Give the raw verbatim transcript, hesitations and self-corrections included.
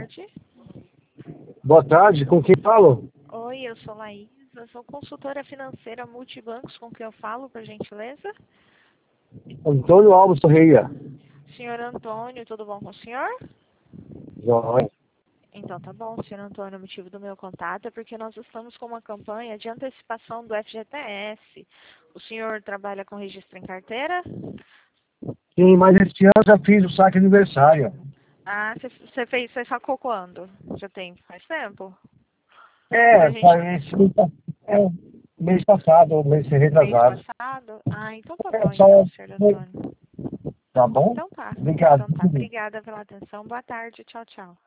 tarde. Boa tarde, com quem falo? Oi, eu sou Laís, eu sou consultora financeira multibancos, com quem eu falo, por gentileza? Antônio Alves Correia. Senhor Antônio, tudo bom com o senhor? Joia. Então tá bom, senhor Antônio, o motivo do meu contato é porque nós estamos com uma campanha de antecipação do F G T S. O senhor trabalha com registro em carteira? Sim, mas este ano já fiz o saque aniversário. Ah, você fez, você sacou quando? Já tem faz tempo? Pra É, gente, foi esse mês, pa- é, mês passado, mês mês retrasado. passado? Ah, então tá É, bom só, então, senhor Antônio. tá bom? Então tá, Obrigado. então tá. Obrigada pela atenção, boa tarde, tchau, tchau.